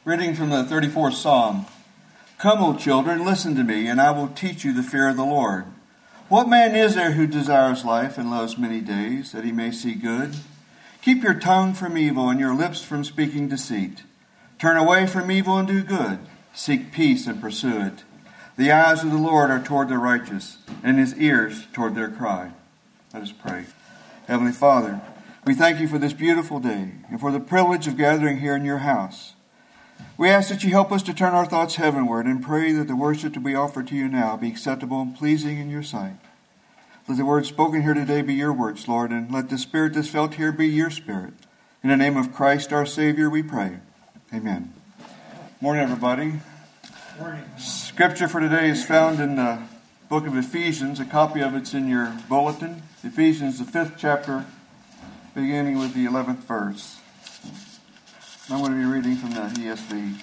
Reading from the 34th Psalm. Come, O children, listen to me, and I will teach you the fear of the Lord. What man is there who desires life and loves many days, that he may see good? Keep your tongue from evil and your lips from speaking deceit. Turn away from evil and do good. Seek peace and pursue it. The eyes of the Lord are toward the righteous, and his ears toward their cry. Let us pray. Heavenly Father, we thank you for this beautiful day and for the privilege of gathering here in your house. We ask that you help us to turn our thoughts heavenward and pray that the worship to be offered to you now be acceptable and pleasing in your sight. Let the words spoken here today be your words, Lord, and let the spirit that's felt here be your spirit. In the name of Christ our Savior we pray. Amen. Morning, everybody. Morning. Scripture for today is found in the book of Ephesians. A copy of it's in your bulletin. Ephesians, the 5th chapter, beginning with the 11th verse. I'm going to be reading from the ESV.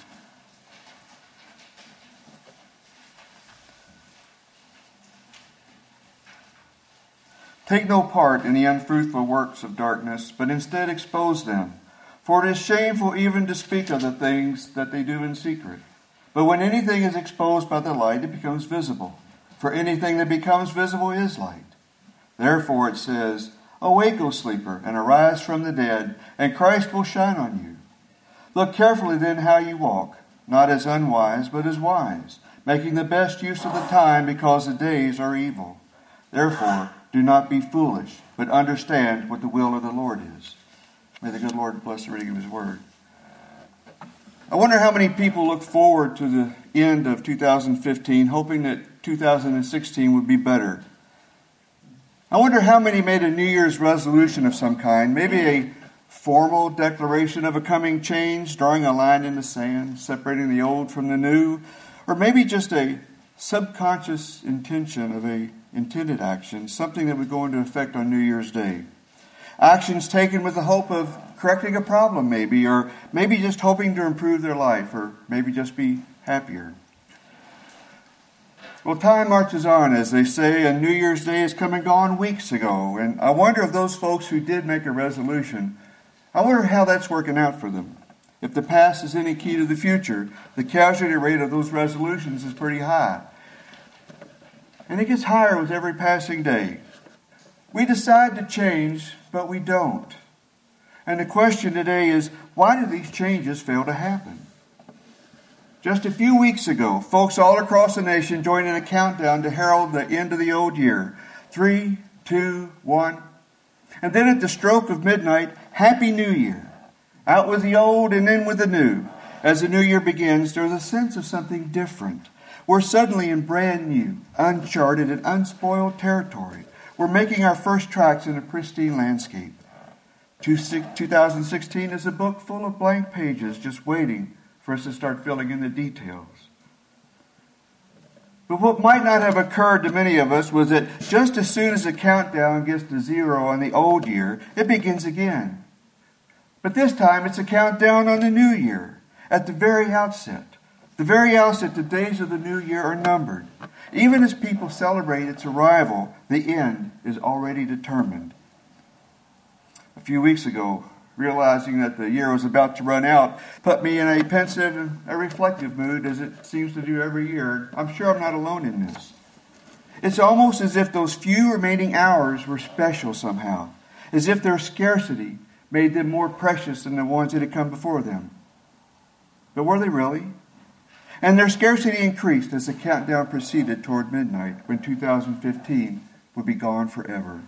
Take no part in the unfruitful works of darkness, but instead expose them. For it is shameful even to speak of the things that they do in secret. But when anything is exposed by the light, it becomes visible. For anything that becomes visible is light. Therefore it says, Awake, O sleeper, and arise from the dead, and Christ will shine on you. Look carefully then how you walk, not as unwise, but as wise, making the best use of the time because the days are evil. Therefore, do not be foolish, but understand what the will of the Lord is. May the good Lord bless the reading of his word. I wonder how many people look forward to the end of 2015, hoping that 2016 would be better. I wonder how many made a New Year's resolution of some kind, maybe a formal declaration of a coming change, drawing a line in the sand, separating the old from the new, or maybe just a subconscious intention of a intended action, something that would go into effect on New Year's Day. Actions taken with the hope of correcting a problem maybe, or maybe just hoping to improve their life, or maybe just be happier. Well, time marches on, as they say, and New Year's Day has come and gone weeks ago, and I wonder if those folks who did make a resolution, I wonder how that's working out for them. If the past is any key to the future, the casualty rate of those resolutions is pretty high. And it gets higher with every passing day. We decide to change, but we don't. And the question today is, why do these changes fail to happen? Just a few weeks ago, folks all across the nation joined in a countdown to herald the end of the old year. 3, 2, 1. And then at the stroke of midnight, Happy New Year. Out with the old and in with the new. As the new year begins, there's a sense of something different. We're suddenly in brand new, uncharted, and unspoiled territory. We're making our first tracks in a pristine landscape. 2016 is a book full of blank pages just waiting for us to start filling in the details. But what might not have occurred to many of us was that just as soon as the countdown gets to zero on the old year, it begins again. But this time it's a countdown on the new year at the very outset. The very outset, the days of the new year are numbered. Even as people celebrate its arrival, the end is already determined. A few weeks ago, realizing that the year was about to run out, put me in a pensive and a reflective mood, as it seems to do every year. I'm sure I'm not alone in this. It's almost as if those few remaining hours were special somehow, as if their scarcity made them more precious than the ones that had come before them. But were they really? And their scarcity increased as the countdown proceeded toward midnight, when 2015 would be gone forever.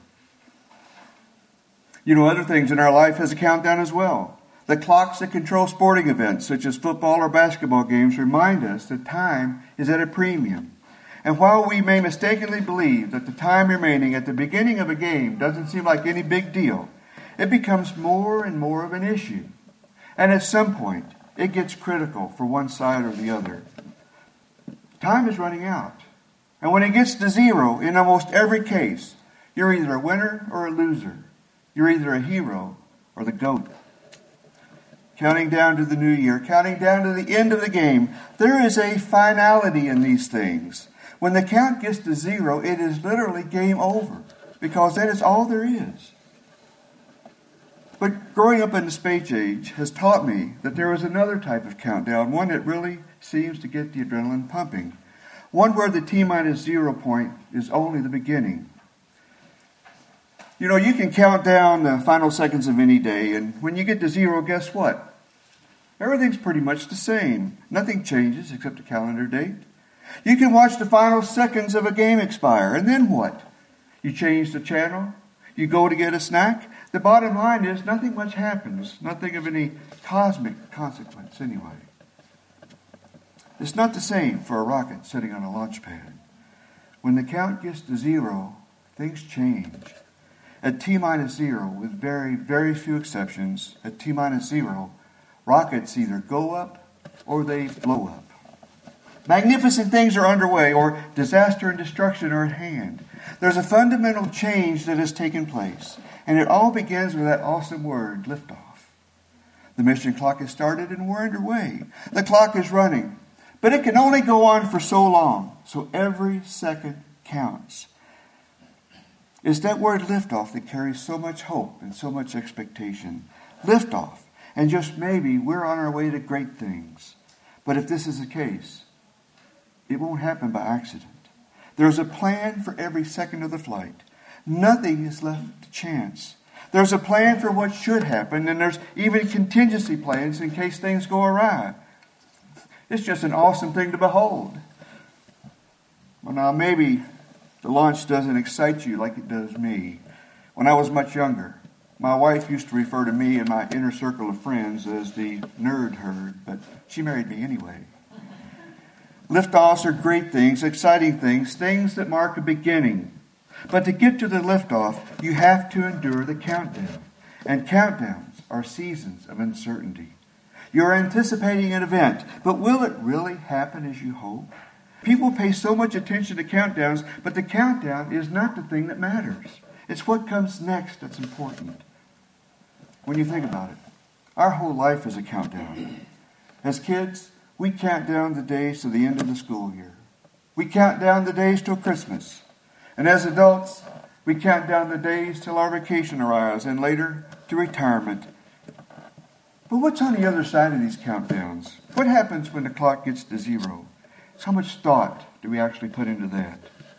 You know, other things in our life has a countdown as well. The clocks that control sporting events, such as football or basketball games, remind us that time is at a premium. And while we may mistakenly believe that the time remaining at the beginning of a game doesn't seem like any big deal, it becomes more and more of an issue. And at some point, it gets critical for one side or the other. Time is running out. And when it gets to zero, in almost every case, you're either a winner or a loser. You're either a hero or the GOAT. Counting down to the new year, counting down to the end of the game, there is a finality in these things. When the count gets to zero, it is literally game over, because that is all there is. But growing up in the space age has taught me that there is another type of countdown, one that really seems to get the adrenaline pumping. One where the T-minus 0 point is only the beginning. You know, you can count down the final seconds of any day, and when you get to 0, guess what? Everything's pretty much the same. Nothing changes except the calendar date. You can watch the final seconds of a game expire, and then what? You change the channel, you go to get a snack. The bottom line is nothing much happens, nothing of any cosmic consequence anyway. It's not the same for a rocket sitting on a launch pad. When the count gets to 0, things change. At T-minus 0, with very, very few exceptions, at T-minus 0, rockets either go up or they blow up. Magnificent things are underway, or disaster and destruction are at hand. There's a fundamental change that has taken place, and it all begins with that awesome word, liftoff. The mission clock has started and we're underway. The clock is running, but it can only go on for so long, so every second counts. It's that word liftoff that carries so much hope and so much expectation. Liftoff. And just maybe we're on our way to great things. But if this is the case, it won't happen by accident. There's a plan for every second of the flight. Nothing is left to chance. There's a plan for what should happen, and there's even contingency plans in case things go awry. It's just an awesome thing to behold. Well, now maybe the launch doesn't excite you like it does me. When I was much younger, my wife used to refer to me and my inner circle of friends as the nerd herd, but she married me anyway. Liftoffs are great things, exciting things, things that mark a beginning. But to get to the liftoff, you have to endure the countdown. And countdowns are seasons of uncertainty. You're anticipating an event, but will it really happen as you hope? People pay so much attention to countdowns, but the countdown is not the thing that matters. It's what comes next that's important. When you think about it, our whole life is a countdown. As kids, we count down the days to the end of the school year. We count down the days till Christmas. And as adults, we count down the days till our vacation arrives, and later to retirement. But what's on the other side of these countdowns? What happens when the clock gets to 0? So how much thought do we actually put into that?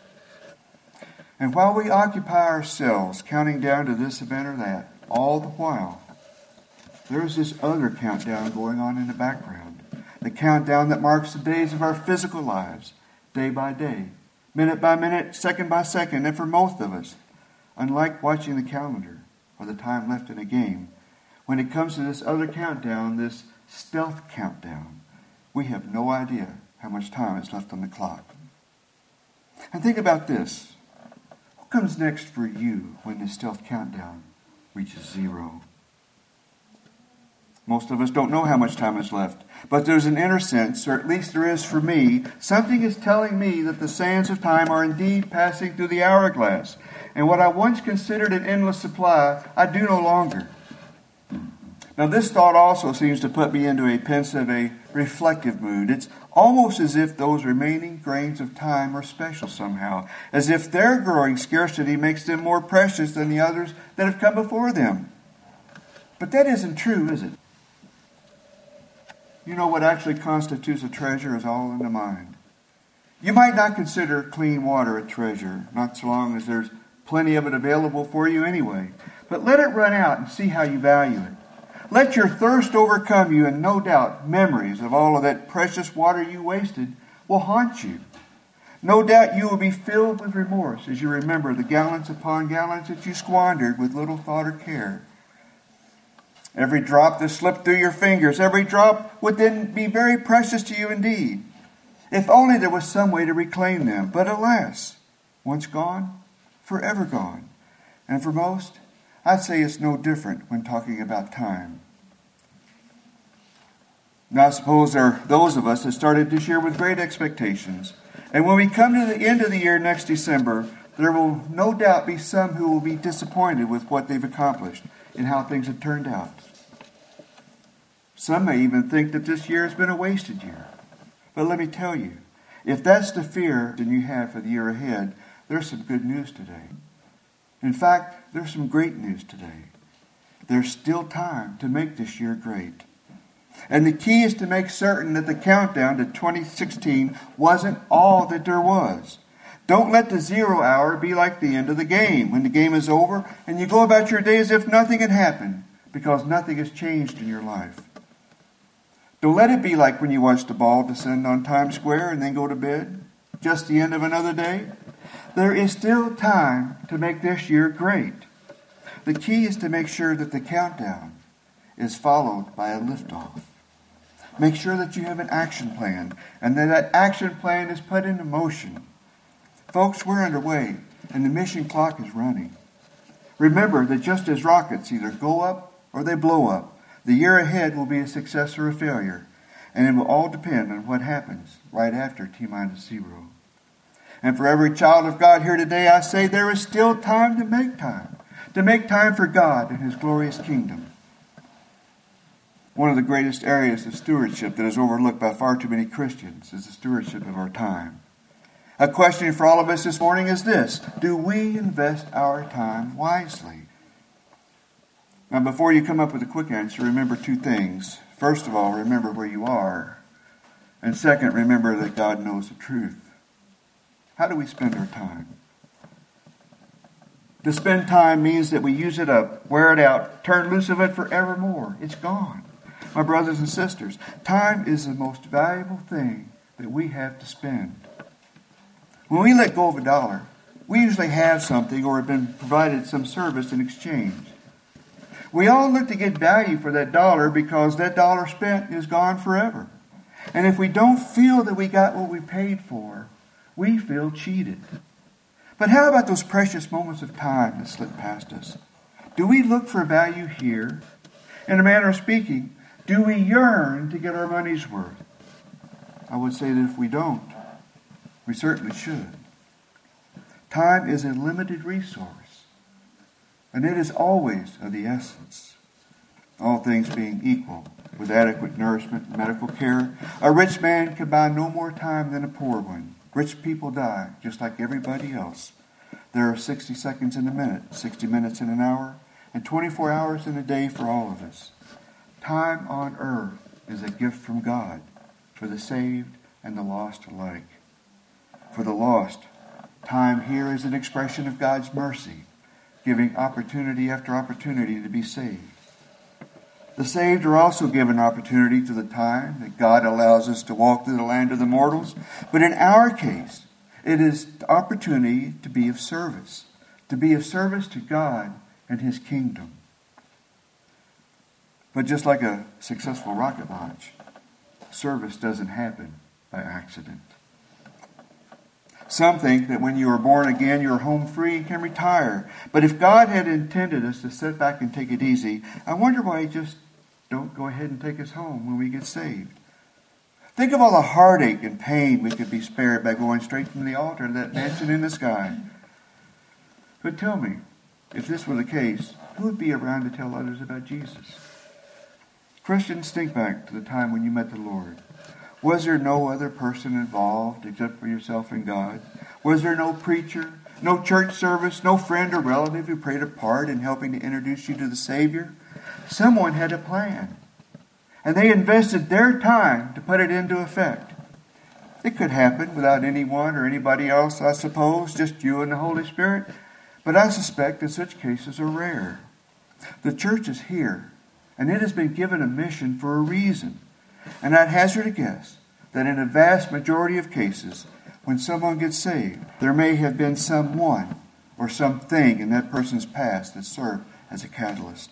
And while we occupy ourselves counting down to this event or that, all the while, there's this other countdown going on in the background. The countdown that marks the days of our physical lives, day by day, minute by minute, second by second. And for most of us, unlike watching the calendar or the time left in a game, when it comes to this other countdown, this stealth countdown, we have no idea how much time is left on the clock. And think about this. What comes next for you when the stealth countdown reaches 0? Most of us don't know how much time is left, but there's an inner sense, or at least there is for me, something is telling me that the sands of time are indeed passing through the hourglass, and what I once considered an endless supply, I do no longer. Now this thought also seems to put me into a pensive, a reflective mood. It's almost as if those remaining grains of time are special somehow, as if their growing scarcity makes them more precious than the others that have come before them. But that isn't true, is it? You know, what actually constitutes a treasure is all in the mind. You might not consider clean water a treasure, not so long as there's plenty of it available for you anyway. But let it run out and see how you value it. Let your thirst overcome you, and no doubt memories of all of that precious water you wasted will haunt you. No doubt you will be filled with remorse as you remember the gallons upon gallons that you squandered with little thought or care. Every drop that slipped through your fingers, every drop would then be very precious to you indeed. If only there was some way to reclaim them. But alas, once gone, forever gone. And for most, I'd say it's no different when talking about time. Now I suppose there are those of us that started this year with great expectations. And when we come to the end of the year next December, there will no doubt be some who will be disappointed with what they've accomplished and how things have turned out. Some may even think that this year has been a wasted year. But let me tell you, if that's the fear that you have for the year ahead, there's some good news today. In fact, there's some great news today. there's still time to make this year great. And the key is to make certain that the countdown to 2016 wasn't all that there was. Don't let the 0 hour be like the end of the game, when the game is over and you go about your day as if nothing had happened, because nothing has changed in your life. Don't let it be like when you watch the ball descend on Times Square and then go to bed, just the end of another day. There is still time to make this year great. The key is to make sure that the countdown is followed by a liftoff. Make sure that you have an action plan and that action plan is put into motion. Folks, we're underway and the mission clock is running. Remember that just as rockets either go up or they blow up, the year ahead will be a success or a failure, and it will all depend on what happens right after T-0. And for every child of God here today, I say there is still time to make time for God and His glorious kingdom. One of the greatest areas of stewardship that is overlooked by far too many Christians is the stewardship of our time. A question for all of us this morning is this: do we invest our time wisely? Now, before you come up with a quick answer, remember two things. First of all, remember where you are. And second, remember that God knows the truth. How do we spend our time? To spend time means that we use it up, wear it out, turn loose of it forevermore. It's gone. My brothers and sisters, time is the most valuable thing that we have to spend. When we let go of $1, we usually have something or have been provided some service in exchange. We all look to get value for that dollar because that dollar spent is gone forever. And if we don't feel that we got what we paid for, we feel cheated. But how about those precious moments of time that slip past us? Do we look for value here? In a manner of speaking, do we yearn to get our money's worth? I would say that if we don't, we certainly should. Time is a limited resource, and it is always of the essence. All things being equal, with adequate nourishment and medical care, a rich man can buy no more time than a poor one. Rich people die just like everybody else. There are 60 seconds in a minute, 60 minutes in an hour, and 24 hours in a day for all of us. Time on earth is a gift from God for the saved and the lost alike. For the lost, time here is an expression of God's mercy, giving opportunity after opportunity to be saved. The saved are also given opportunity to the time that God allows us to walk through the land of the mortals. But in our case, it is the opportunity to be of service to God and His kingdom. But just like a successful rocket launch, service doesn't happen by accident. Some think that when you are born again, you are home free and can retire. But if God had intended us to sit back and take it easy, I wonder why He just don't go ahead and take us home when we get saved. Think of all the heartache and pain we could be spared by going straight from the altar to that mansion in the sky. But tell me, if this were the case, who would be around to tell others about Jesus? Christians, think back to the time when you met the Lord. Was there no other person involved except for yourself and God? Was there no preacher, no church service, no friend or relative who played a part in helping to introduce you to the Savior? Someone had a plan, and they invested their time to put it into effect. It could happen without anyone or anybody else, I suppose, just you and the Holy Spirit, but I suspect that such cases are rare. The church is here, and it has been given a mission for a reason. And I'd hazard a guess that in a vast majority of cases, when someone gets saved, there may have been someone or something in that person's past that served as a catalyst.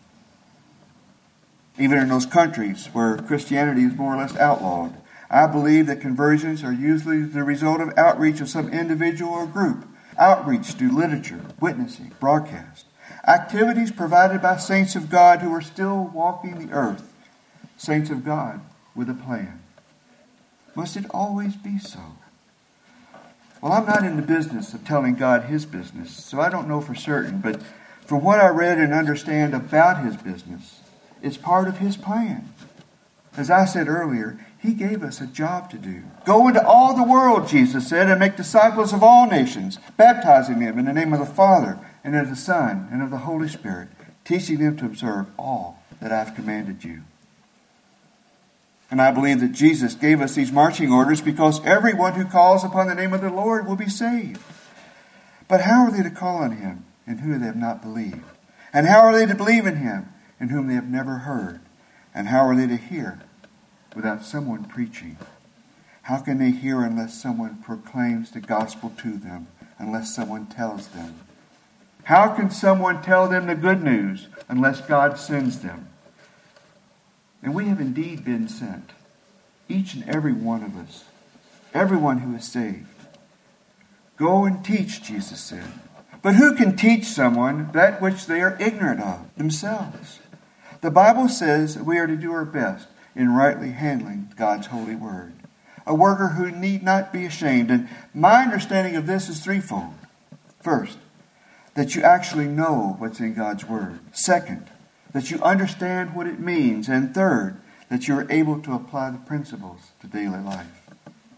Even in those countries where Christianity is more or less outlawed, I believe that conversions are usually the result of outreach of some individual or group. Outreach through literature, witnessing, broadcast. Activities provided by saints of God who are still walking the earth. Saints of God with a plan. Must it always be so? Well, I'm not in the business of telling God His business, so I don't know for certain, but from what I read and understand about His business, it's part of His plan. As I said earlier, He gave us a job to do. Go into all the world, Jesus said, and make disciples of all nations, baptizing them in the name of the Father and of the Son and of the Holy Spirit, teaching them to observe all that I've commanded you. And I believe that Jesus gave us these marching orders because everyone who calls upon the name of the Lord will be saved. But how are they to call on him in whom they have not believed? And how are they to believe in him in whom they have never heard? And how are they to hear without someone preaching? How can they hear unless someone proclaims the gospel to them, unless someone tells them? How can someone tell them the good news unless God sends them? And we have indeed been sent, each and every one of us, everyone who is saved. Go and teach, Jesus said. But who can teach someone that which they are ignorant of themselves? The Bible says that we are to do our best in rightly handling God's holy word. A worker who need not be ashamed. And my understanding of this is threefold. First, that you actually know what's in God's word. Second, that you understand what it means. And third, that you are able to apply the principles to daily life.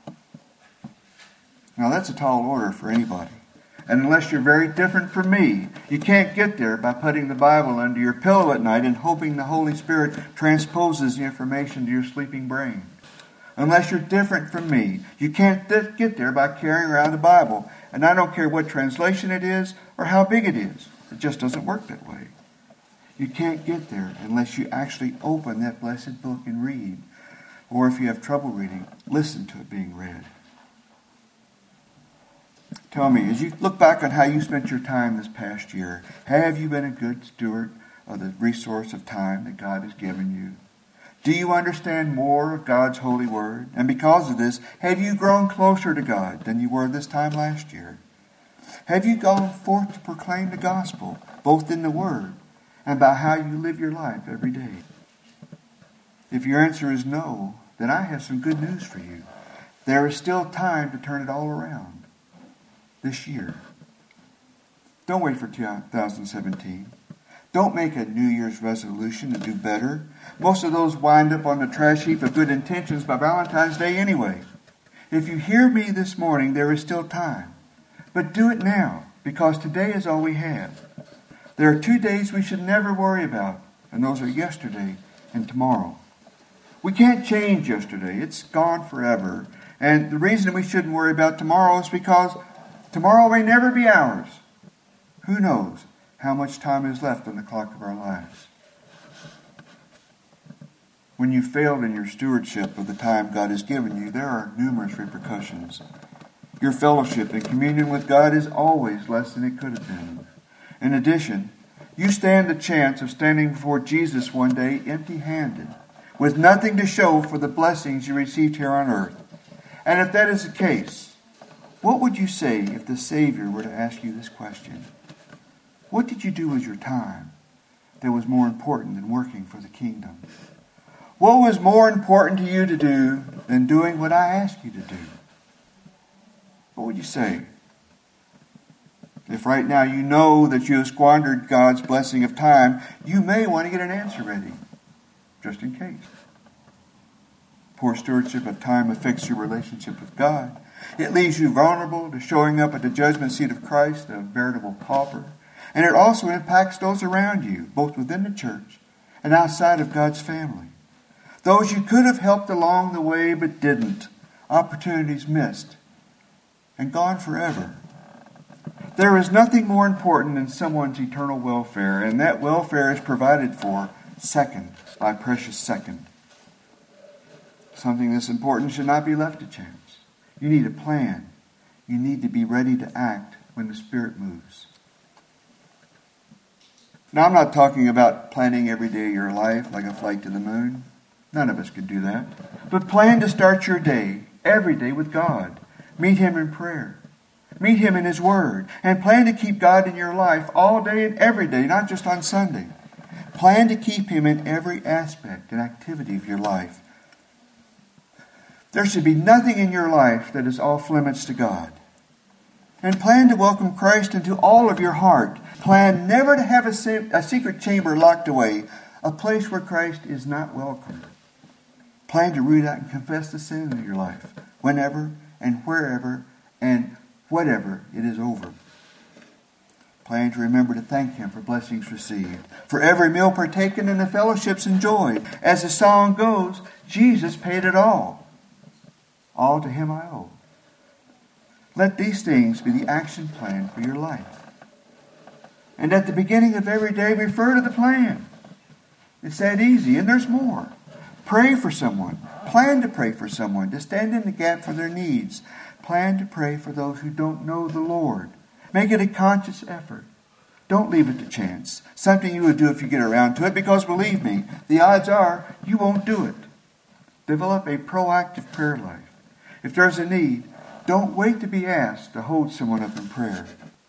Now that's a tall order for anybody. And unless you're very different from me, you can't get there by putting the Bible under your pillow at night and hoping the Holy Spirit transposes the information to your sleeping brain. Unless you're different from me, you can't get there by carrying around the Bible. And I don't care what translation it is or how big it is. It just doesn't work that way. You can't get there unless you actually open that blessed book and read. Or if you have trouble reading, listen to it being read. Tell me, as you look back on how you spent your time this past year, have you been a good steward of the resource of time that God has given you? Do you understand more of God's holy word? And because of this, have you grown closer to God than you were this time last year? Have you gone forth to proclaim the gospel, both in the word and by how you live your life every day? If your answer is no, then I have some good news for you. There is still time to turn it all around this year. Don't wait for 2017. Don't make a New Year's resolution to do better. Most of those wind up on the trash heap of good intentions by Valentine's Day anyway. If you hear me this morning, there is still time. But do it now, because today is all we have. There are 2 days we should never worry about, and those are yesterday and tomorrow. We can't change yesterday. It's gone forever. And the reason we shouldn't worry about tomorrow is because tomorrow may never be ours. Who knows how much time is left on the clock of our lives? When you failed in your stewardship of the time God has given you, there are numerous repercussions. Your fellowship and communion with God is always less than it could have been. In addition, you stand the chance of standing before Jesus one day empty-handed, with nothing to show for the blessings you received here on earth. And if that is the case, what would you say if the Savior were to ask you this question? What did you do with your time that was more important than working for the kingdom? What was more important to you to do than doing what I asked you to do? What would you say? If right now you know that you have squandered God's blessing of time, you may want to get an answer ready, just in case. Poor stewardship of time affects your relationship with God. It leaves you vulnerable to showing up at the judgment seat of Christ, a veritable pauper. And it also impacts those around you, both within the church and outside of God's family. Those you could have helped along the way but didn't. Opportunities missed and gone forever. There is nothing more important than someone's eternal welfare, and that welfare is provided for second by precious second. Something this important should not be left to chance. You need a plan. You need to be ready to act when the Spirit moves. Now, I'm not talking about planning every day of your life like a flight to the moon. None of us could do that. But plan to start your day, every day, with God. Meet Him in prayer. Meet Him in His Word. And plan to keep God in your life all day and every day, not just on Sunday. Plan to keep Him in every aspect and activity of your life. There should be nothing in your life that is off limits to God. And plan to welcome Christ into all of your heart. Plan never to have a secret chamber locked away, a place where Christ is not welcome. Plan to root out and confess the sin in your life, whenever and wherever and whatever it is over. Plan to remember to thank Him for blessings received, for every meal partaken and the fellowships enjoyed. As the song goes, Jesus paid it all. All to Him I owe. Let these things be the action plan for your life. And at the beginning of every day, refer to the plan. It's that easy, and there's more. Pray for someone. Plan to pray for someone, to stand in the gap for their needs. Plan to pray for those who don't know the Lord. Make it a conscious effort. Don't leave it to chance. Something you would do if you get around to it, because believe me, the odds are you won't do it. Develop a proactive prayer life. If there's a need, don't wait to be asked to hold someone up in prayer.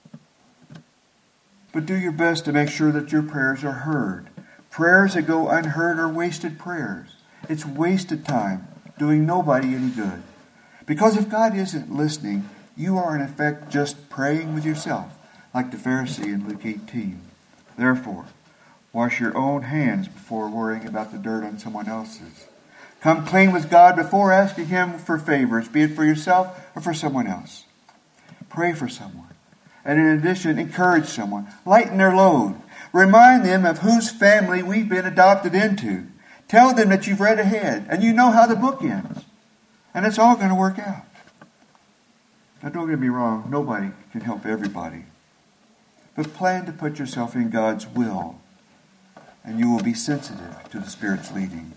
But do your best to make sure that your prayers are heard. Prayers that go unheard are wasted prayers. It's wasted time, doing nobody any good. Because if God isn't listening, you are in effect just praying with yourself, like the Pharisee in Luke 18. Therefore, wash your own hands before worrying about the dirt on someone else's. Come clean with God before asking Him for favors, be it for yourself or for someone else. Pray for someone. And in addition, encourage someone. Lighten their load. Remind them of whose family we've been adopted into. Tell them that you've read ahead and you know how the book ends. And it's all going to work out. Now, don't get me wrong, nobody can help everybody. But plan to put yourself in God's will, and you will be sensitive to the Spirit's leading.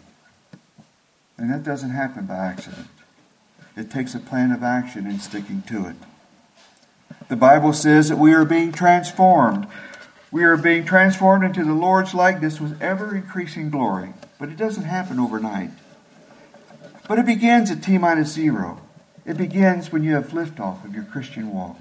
And that doesn't happen by accident. It takes a plan of action and sticking to it. The Bible says that we are being transformed. We are being transformed into the Lord's likeness with ever-increasing glory. But it doesn't happen overnight. But it begins at T-0. It begins when you have liftoff of your Christian walk.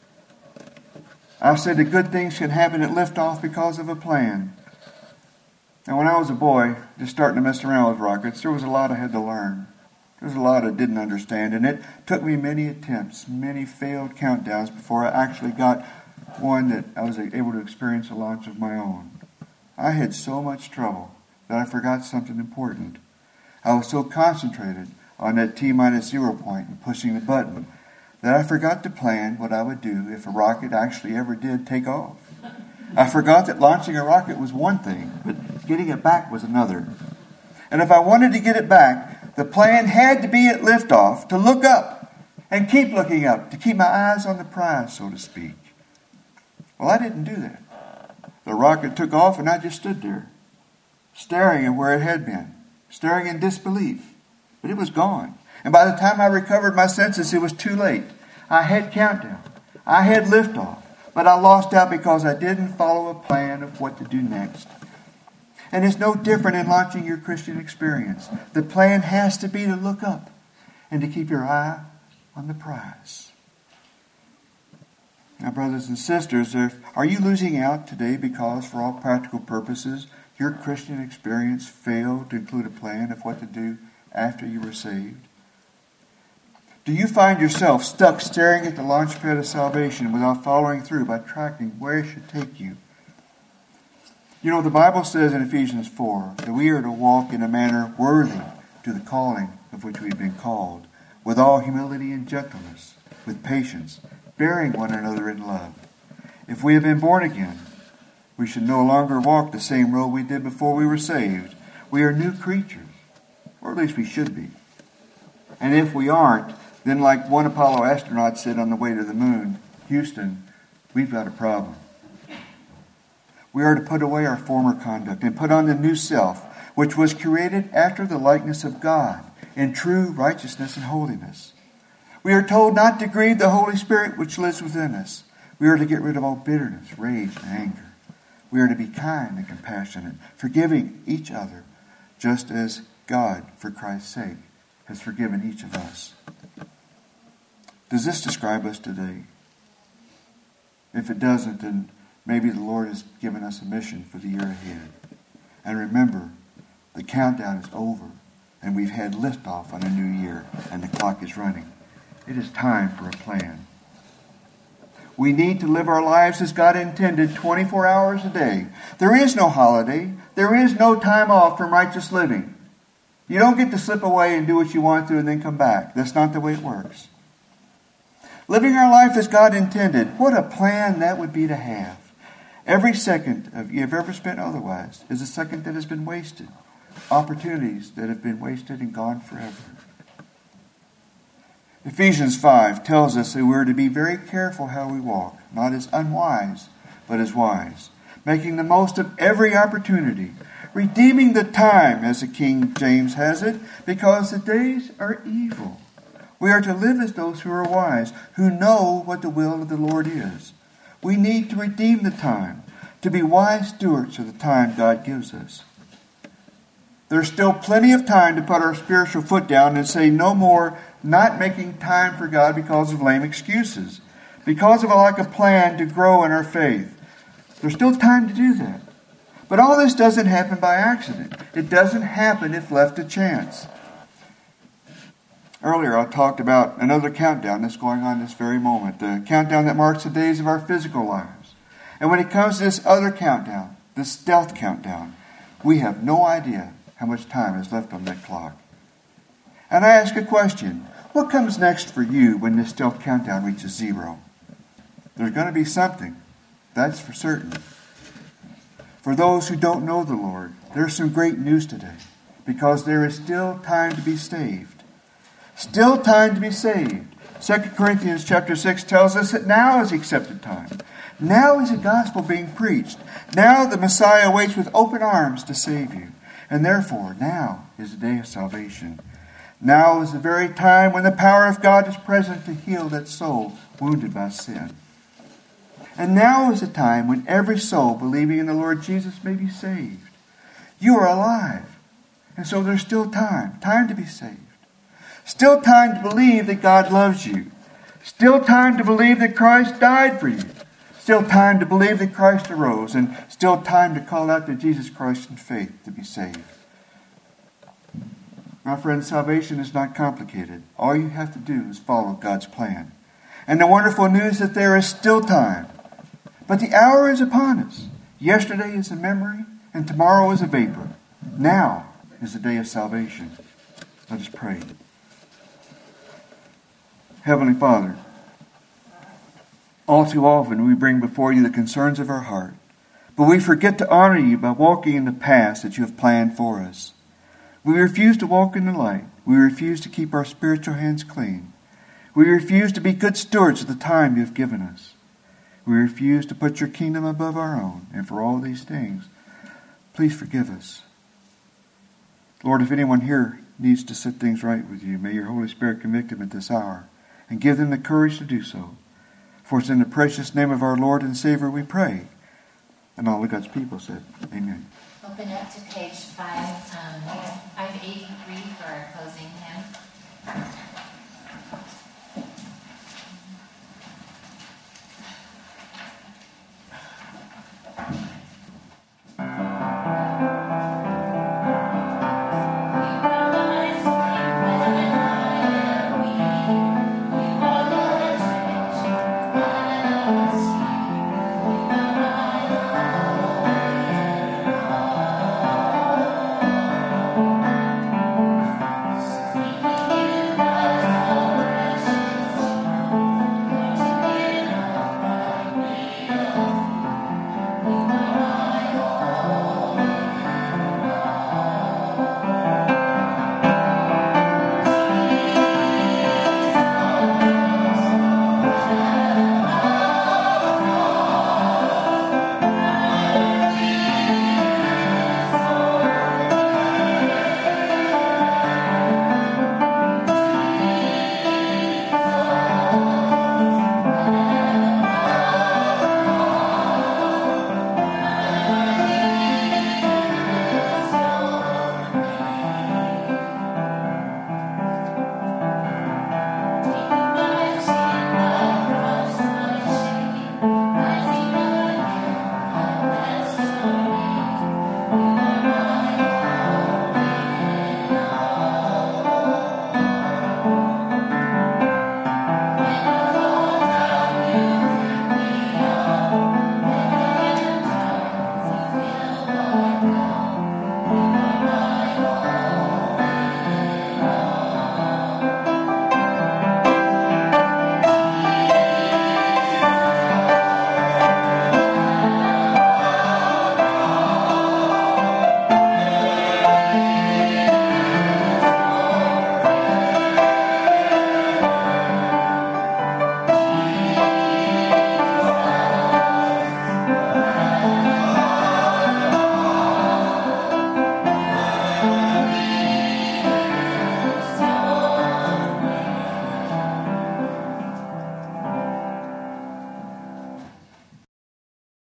I've said that good things can happen at liftoff because of a plan. Now, when I was a boy, just starting to mess around with rockets, there was a lot I had to learn. There was a lot I didn't understand, and it took me many attempts, many failed countdowns before I actually got one that I was able to experience a launch of my own. I had so much trouble that I forgot something important. I was so concentrated on that T-0 point and pushing the button that I forgot to plan what I would do if a rocket actually ever did take off. I forgot that launching a rocket was one thing, but getting it back was another. And if I wanted to get it back, the plan had to be at liftoff to look up and keep looking up, to keep my eyes on the prize, so to speak. Well, I didn't do that. The rocket took off and I just stood there, staring at where it had been, staring in disbelief. But it was gone. And by the time I recovered my senses, it was too late. I had countdown. I had liftoff. But I lost out because I didn't follow a plan of what to do next. And it's no different in launching your Christian experience. The plan has to be to look up and to keep your eye on the prize. Now, brothers and sisters, are you losing out today because, for all practical purposes, your Christian experience failed to include a plan of what to do after you were saved? Do you find yourself stuck staring at the launch pad of salvation without following through by tracking where it should take you? You know, the Bible says in Ephesians 4 that we are to walk in a manner worthy to the calling of which we've been called, with all humility and gentleness, with patience, bearing one another in love. If we have been born again, we should no longer walk the same road we did before we were saved. We are new creatures, or at least we should be. And if we aren't, then like one Apollo astronaut said on the way to the moon, Houston, we've got a problem. We are to put away our former conduct and put on the new self, which was created after the likeness of God in true righteousness and holiness. We are told not to grieve the Holy Spirit which lives within us. We are to get rid of all bitterness, rage, and anger. We are to be kind and compassionate, forgiving each other, just as God, for Christ's sake, has forgiven each of us. Does this describe us today? If it doesn't, then maybe the Lord has given us a mission for the year ahead. And remember, the countdown is over, and we've had liftoff on a new year, and the clock is running. It is time for a plan. We need to live our lives as God intended, 24 hours a day. There is no holiday. There is no time off from righteous living. You don't get to slip away and do what you want to and then come back. That's not the way it works. Living our life as God intended, what a plan that would be to have. Every second of you've ever spent otherwise is a second that has been wasted. Opportunities that have been wasted and gone forever. Ephesians 5 tells us that we're to be very careful how we walk, not as unwise, but as wise, making the most of every opportunity, redeeming the time, as the King James has it, because the days are evil. We are to live as those who are wise, who know what the will of the Lord is. We need to redeem the time, to be wise stewards of the time God gives us. There's still plenty of time to put our spiritual foot down and say no more, not making time for God because of lame excuses, because of a lack of plan to grow in our faith. There's still time to do that. But all this doesn't happen by accident. It doesn't happen if left to chance. Earlier I talked about another countdown that's going on this very moment, the countdown that marks the days of our physical lives. And when it comes to this other countdown, the stealth countdown, we have no idea how much time is left on that clock. And I ask a question. What comes next for you when this stealth countdown reaches zero? There's going to be something. That's for certain. For those who don't know the Lord, there's some great news today, because there is still time to be saved. Still time to be saved. 2 Corinthians chapter 6 tells us that now is the accepted time. Now is the gospel being preached. Now the Messiah waits with open arms to save you. And therefore, now is the day of salvation. Now is the very time when the power of God is present to heal that soul wounded by sin. And now is the time when every soul believing in the Lord Jesus may be saved. You are alive. And so there's still time to be saved. Still time to believe that God loves you. Still time to believe that Christ died for you. Still time to believe that Christ arose. And still time to call out to Jesus Christ in faith to be saved. My friends, salvation is not complicated. All you have to do is follow God's plan. And the wonderful news that there is still time. But the hour is upon us. Yesterday is a memory, and tomorrow is a vapor. Now is the day of salvation. Let us pray. Heavenly Father, all too often we bring before you the concerns of our heart, but we forget to honor you by walking in the paths that you have planned for us. We refuse to walk in the light. We refuse to keep our spiritual hands clean. We refuse to be good stewards of the time you have given us. We refuse to put your kingdom above our own. And for all these things, please forgive us. Lord, if anyone here needs to set things right with you, may your Holy Spirit convict them at this hour and give them the courage to do so. For it's in the precious name of our Lord and Savior we pray. And all of God's people said, amen. Open up to page 583 for our closing hymn.